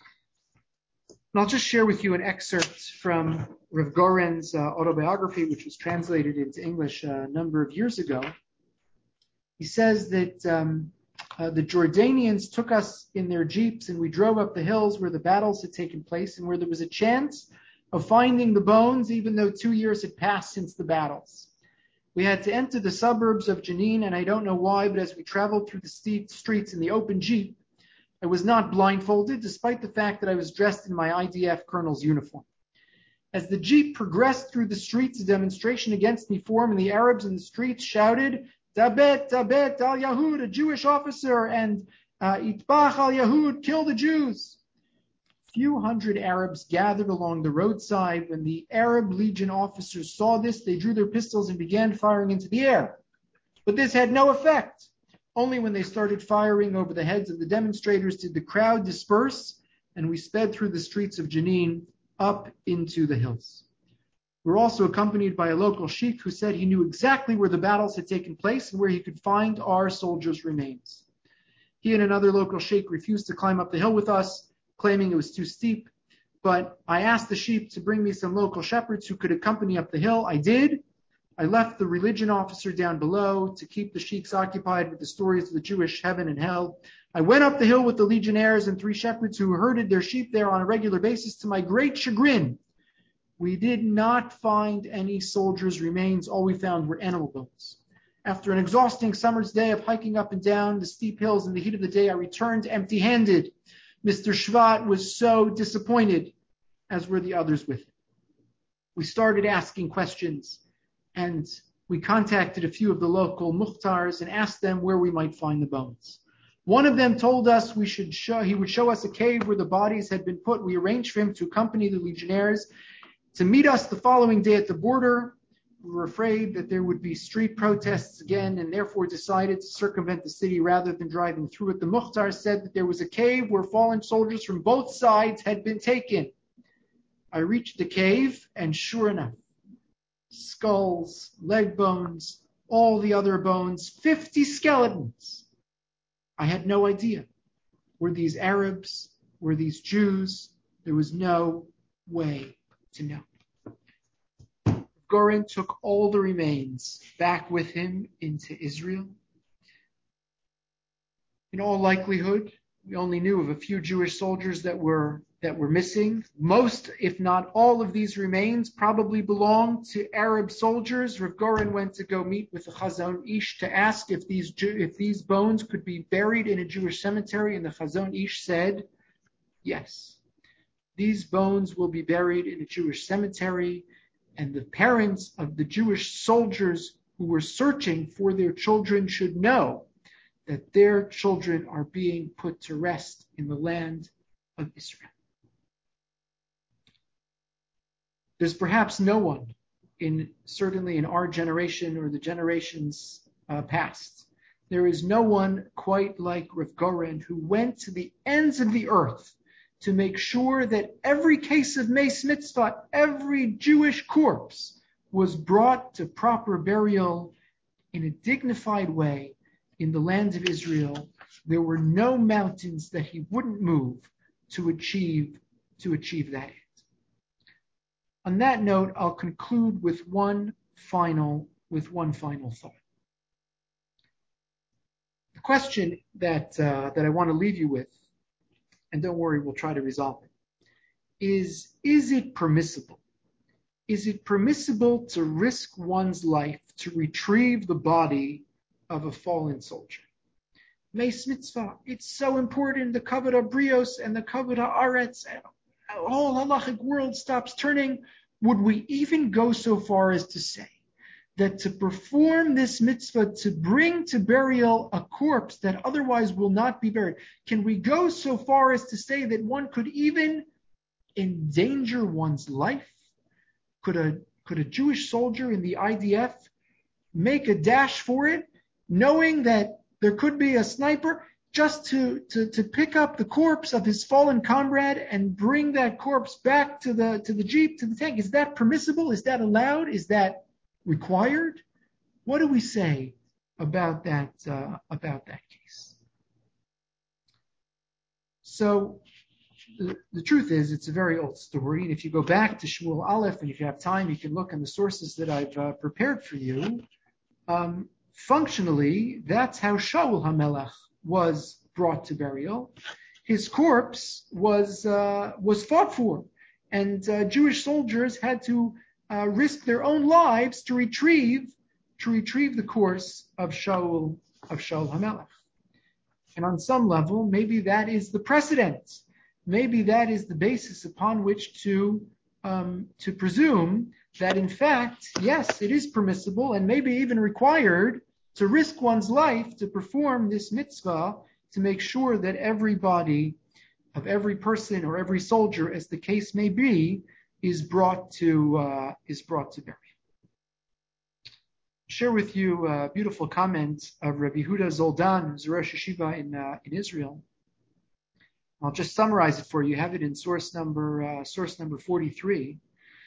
Speaker 2: And I'll just share with you an excerpt from Rav Goren's autobiography, which was translated into English a number of years ago. He says that the Jordanians took us in their jeeps and we drove up the hills where the battles had taken place and where there was a chance of finding the bones, even though 2 years had passed since the battles. We had to enter the suburbs of Jenin, and I don't know why, but as we traveled through the streets in the open jeep, I was not blindfolded, despite the fact that I was dressed in my IDF colonel's uniform. As the jeep progressed through the streets, a demonstration against me formed, and the Arabs in the streets shouted, Tabet, Tabet, al-Yahud, a Jewish officer, and Itbach al-Yahud, kill the Jews. Few hundred Arabs gathered along the roadside. When the Arab Legion officers saw this, they drew their pistols and began firing into the air. But this had no effect. Only when they started firing over the heads of the demonstrators did the crowd disperse, and we sped through the streets of Jenin up into the hills. We were also accompanied by a local sheikh who said he knew exactly where the battles had taken place and where he could find our soldiers' remains. He and another local sheikh refused to climb up the hill with us, claiming it was too steep, but I asked the sheikh to bring me some local shepherds who could accompany up the hill. I did. I left the religion officer down below to keep the sheiks occupied with the stories of the Jewish heaven and hell. I went up the hill with the legionnaires and 3 shepherds who herded their sheep there on a regular basis. To my great chagrin, we did not find any soldiers' remains. All we found were animal bones. After an exhausting summer's day of hiking up and down the steep hills in the heat of the day, I returned empty-handed. Mr. Schwartz was so disappointed, as were the others with him. We started asking questions, and we contacted a few of the local muhtars and asked them where we might find the bones. One of them told us he would show us a cave where the bodies had been put. We arranged for him to accompany the legionnaires to meet us the following day at the border. We were afraid that there would be street protests again and therefore decided to circumvent the city rather than driving through it. The Mukhtar said that there was a cave where fallen soldiers from both sides had been taken. I reached the cave, and sure enough, skulls, leg bones, all the other bones, 50 skeletons. I had no idea. Were these Arabs? Were these Jews? There was no way to know. Goren took all the remains back with him into Israel. In all likelihood, we only knew of a few Jewish soldiers that were missing. Most, if not all, of these remains probably belonged to Arab soldiers. Rav Goren went to go meet with the Chazon Ish to ask if these bones could be buried in a Jewish cemetery, and the Chazon Ish said, yes. These bones will be buried in a Jewish cemetery, and the parents of the Jewish soldiers who were searching for their children should know that their children are being put to rest in the land of Israel. There's perhaps no one, certainly in our generation or the generations past, there is no one quite like Rav Goren, who went to the ends of the earth to make sure that every case of Meis Mitzvah, every Jewish corpse, was brought to proper burial in a dignified way in the land of Israel. There were no mountains that he wouldn't move to achieve that end. On that note, I'll conclude with one final thought. The question that I want to leave you with, and don't worry, we'll try to resolve it, is it permissible is it permissible to risk one's life to retrieve the body of a fallen soldier? Meis mitzvah. It's so important. The kavod habrios and the kavod haaretz, whole halachic world stops turning. Would we even go so far as to say that to perform this mitzvah, to bring to burial a corpse that otherwise will not be buried, can we go so far as to say that one could even endanger one's life? Could a Jewish soldier in the IDF make a dash for it, knowing that there could be a sniper, just to pick up the corpse of his fallen comrade and bring that corpse back to the jeep, to the tank? Is that permissible? Is that allowed? Is that required? What do we say about that case? So the truth is, it's a very old story, and if you go back to Shmuel Aleph, and if you have time, you can look in the sources that I've prepared for you. Functionally, that's how Shaul HaMelech was brought to burial. His corpse was fought for, and Jewish soldiers had to risk their own lives to retrieve the corpse of Shaul HaMelech. And on some level, maybe that is the precedent. Maybe that is the basis upon which to presume that, in fact, yes, it is permissible and maybe even required to risk one's life to perform this mitzvah, to make sure that every body of every person or every soldier, as the case may be, is brought to burial. Share with you a beautiful comment of Rabbi Yehuda Zoldan, who's a Rosh Yeshiva in Israel. I'll just summarize it for you. You have it in source number 43.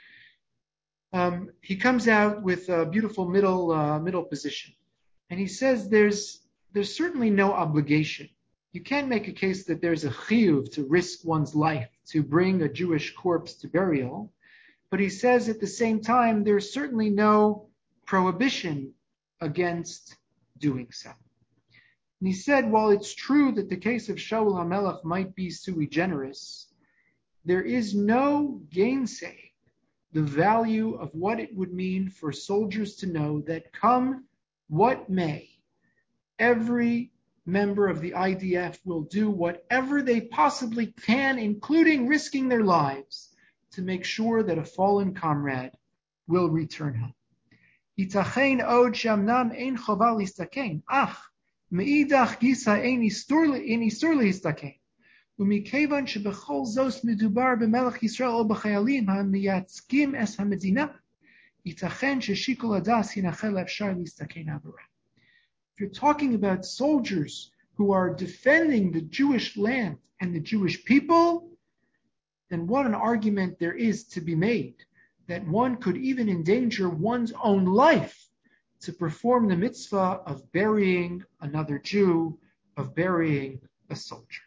Speaker 2: He comes out with a beautiful middle position, and he says there's certainly no obligation. You can't make a case that there's a chiyuv to risk one's life to bring a Jewish corpse to burial, but he says at the same time there's certainly no prohibition against doing so. And he said, while it's true that the case of Shaul HaMelech might be sui generis, there is no gainsaying the value of what it would mean for soldiers to know that come what may, every member of the IDF will do whatever they possibly can, including risking their lives, to make sure that a fallen comrade will return home. Itachein od shamnam ein chova listakein, ach meidach gisa ein isur listakein. ומכיוון שבכל זאת מדובר במלך ישראל או בחיילים המייצגים את המדינה, ייתכן ששיקול הדעת ינחל לאפשר להסתכן עבורם. If you're talking about soldiers who are defending the Jewish land and the Jewish people, then what an argument there is to be made that one could even endanger one's own life to perform the mitzvah of burying another Jew, of burying a soldier.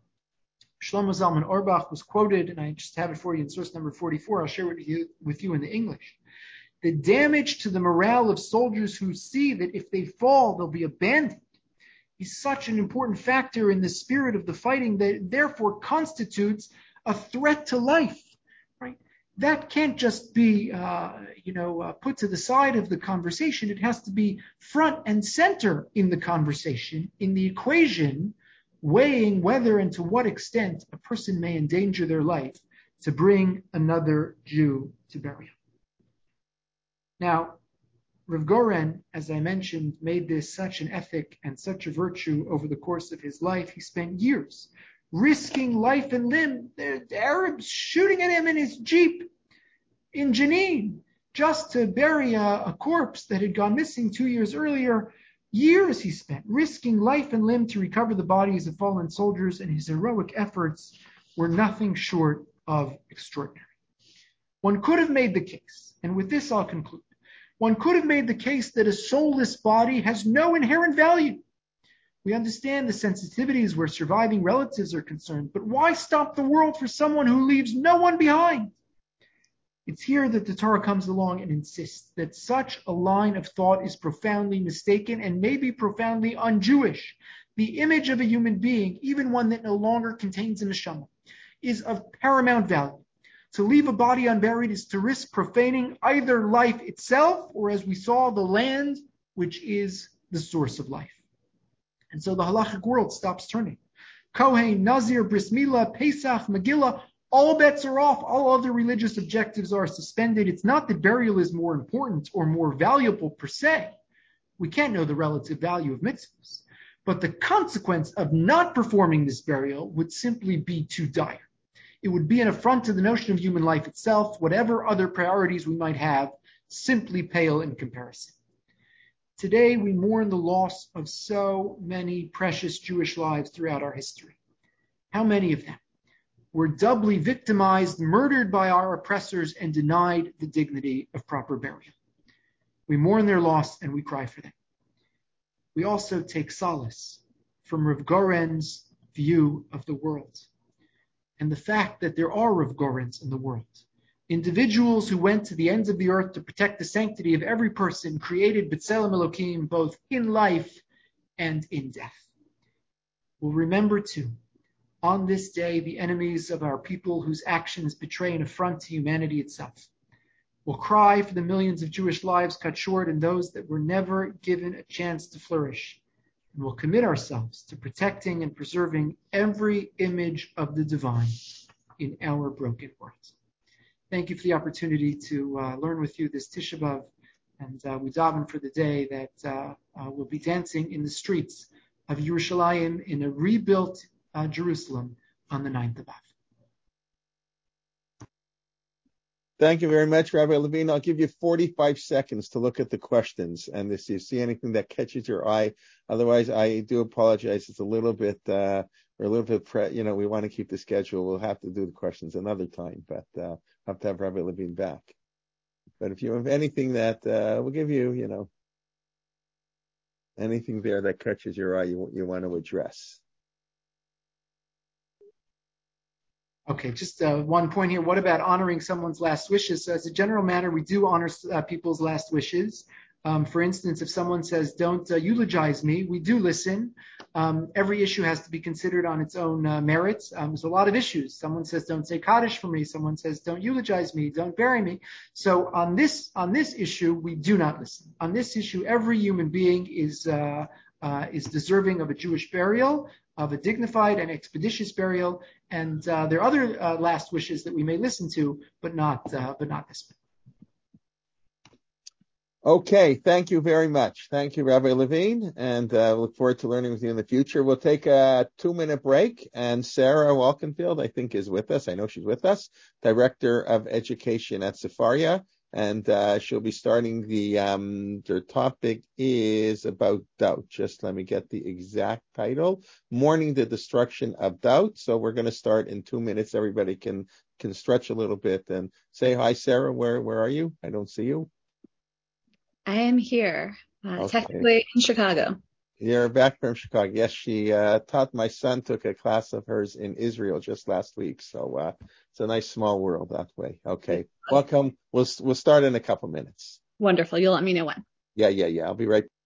Speaker 2: Shlomo Zalman Auerbach was quoted, and I just have it for you in source number 44. I'll share it with you in the English. The damage to the morale of soldiers who see that if they fall, they'll be abandoned is such an important factor in the spirit of the fighting that it therefore constitutes a threat to life. Right? That can't just be, put to the side of the conversation. It has to be front and center in the conversation, in the equation, weighing whether and to what extent a person may endanger their life to bring another Jew to burial. Now, Rav Goren, as I mentioned, made this such an ethic and such a virtue over the course of his life. He spent years risking life and limb. The Arabs shooting at him in his jeep in Jenin just to bury a corpse that had gone missing 2 years earlier. Years he spent risking life and limb to recover the bodies of fallen soldiers, and his heroic efforts were nothing short of extraordinary. One could have made the case, and with this I'll conclude, one could have made the case that a soulless body has no inherent value. We understand the sensitivities where surviving relatives are concerned, but why stop the world for someone who leaves no one behind? It's here that the Torah comes along and insists that such a line of thought is profoundly mistaken and maybe profoundly un-Jewish. The image of a human being, even one that no longer contains a neshama, is of paramount value. To leave a body unburied is to risk profaning either life itself or, as we saw, the land, which is the source of life. And so the halachic world stops turning. Kohen, Nazir, Bris Milah, Pesach, Megillah, all bets are off. All other religious objectives are suspended. It's not that burial is more important or more valuable per se. We can't know the relative value of mitzvahs. But the consequence of not performing this burial would simply be too dire. It would be an affront to the notion of human life itself. Whatever other priorities we might have simply pale in comparison. Today, we mourn the loss of so many precious Jewish lives throughout our history. How many of them were doubly victimized, murdered by our oppressors, and denied the dignity of proper burial? We mourn their loss and we cry for them. We also take solace from Rav Goren's view of the world and the fact that there are Rav Gorens in the world. Individuals who went to the ends of the earth to protect the sanctity of every person created B'Tselem Elokim both in life and in death. We'll remember too, on this day, the enemies of our people whose actions betray an affront to humanity itself. We'll cry for the millions of Jewish lives cut short and those that were never given a chance to flourish. And we'll commit ourselves to protecting and preserving every image of the divine in our broken world. Thank you for the opportunity to learn with you this Tisha B'Av, and we daven for the day that we'll be dancing in the streets of Yerushalayim in a rebuilt Jerusalem on the 9th of Av.
Speaker 1: Thank you very much, Rabbi Levine. I'll give you 45 seconds to look at the questions, and if you see anything that catches your eye. Otherwise, I do apologize. It's a little bit, we want to keep the schedule. We'll have to do the questions another time, but have to have Rabbi Levine back. But if you have anything that we'll give you, anything there that catches your eye, you want to address.
Speaker 2: Okay, just one point here. What about honoring someone's last wishes? So as a general matter, we do honor people's last wishes. For instance, if someone says, don't eulogize me, we do listen. Every issue has to be considered on its own merits. There's a lot of issues. Someone says, don't say Kaddish for me. Someone says, don't eulogize me. Don't bury me. So on this issue, we do not listen. On this issue, every human being is deserving of a Jewish burial, of a dignified and expeditious burial, and there are other last wishes that we may listen to, but not this one.
Speaker 1: Okay, thank you very much. Thank you, Rabbi Levine, and look forward to learning with you in the future. We'll take a 2-minute break, and Sarah Walkenfield, I think, is with us. I know she's with us, Director of Education at Sefaria, and she'll be starting their topic is about doubt. Just let me get the exact title. Mourning the Destruction of Doubt. So we're going to start in 2 minutes. Everybody can stretch a little bit and say hi, Sarah. Where are you? I don't see you.
Speaker 3: I am here, technically in Chicago.
Speaker 1: You're back from Chicago. Yes, she taught my son, took a class of hers in Israel just last week. So it's a nice small world that way. Okay, welcome. We'll start in a couple minutes.
Speaker 3: Wonderful. You'll let me know when.
Speaker 1: Yeah. I'll be right back.